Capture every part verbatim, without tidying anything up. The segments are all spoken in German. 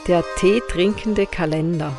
Der teetrinkende Kalender.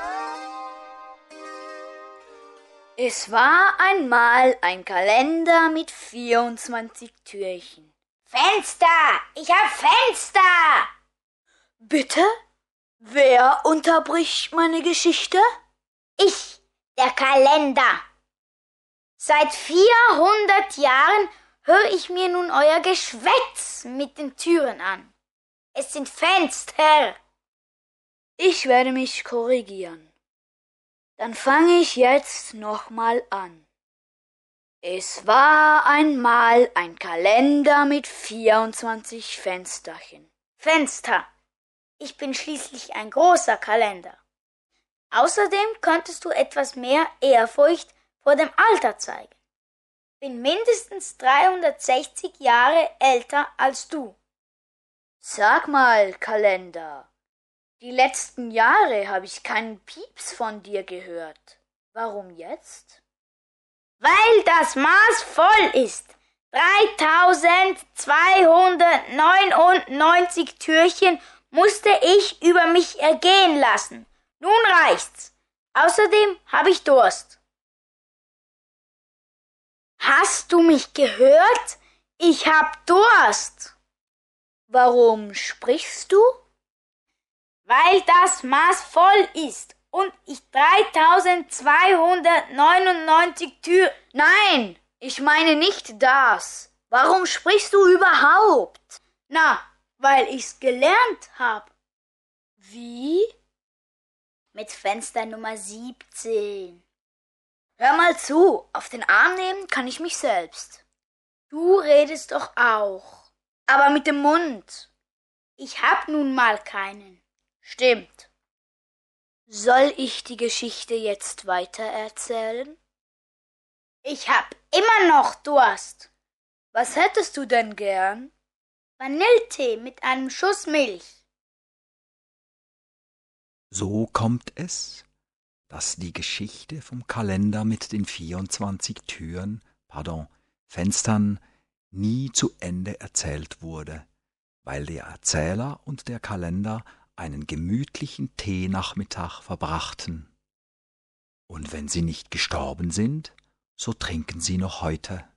Es war einmal ein Kalender mit vierundzwanzig Türchen. Fenster! Ich hab Fenster! Bitte? Wer unterbricht meine Geschichte? Ich, der Kalender. Seit vierhundert Jahren höre ich mir nun euer Geschwätz mit den Türen an. Es sind Fenster. Ich werde mich korrigieren. Dann fange ich jetzt nochmal an. Es war einmal ein Kalender mit vierundzwanzig Fensterchen. Fenster. Ich bin schließlich ein großer Kalender. Außerdem könntest du etwas mehr Ehrfurcht vor dem Alter zeigen. Bin mindestens dreihundertsechzig Jahre älter als du. Sag mal, Kalender, die letzten Jahre habe ich keinen Pieps von dir gehört. Warum jetzt? Weil das Maß voll ist. dreitausendzweihundertneunundneunzig Türchen musste ich über mich ergehen lassen. Nun reicht's. Außerdem habe ich Durst. Hast du mich gehört? Ich hab Durst. Warum sprichst du? Weil das Maß voll ist und ich dreitausendzweihundertneunundneunzig Tür... Nein, ich meine nicht das. Warum sprichst du überhaupt? Na, weil ich's gelernt hab. Wie? Mit Fenster Nummer siebzehn. Hör mal zu, auf den Arm nehmen kann ich mich selbst. Du redest doch auch. Aber mit dem Mund. Ich hab nun mal keinen. Stimmt. Soll ich die Geschichte jetzt weitererzählen? Ich hab immer noch Durst. Was hättest du denn gern? Vanilletee mit einem Schuss Milch. So kommt es, dass die Geschichte vom Kalender mit den vierundzwanzig Türen, pardon, Fenstern nie zu Ende erzählt wurde, weil der Erzähler und der Kalender einen gemütlichen Teenachmittag verbrachten. Und wenn sie nicht gestorben sind, so trinken sie noch heute.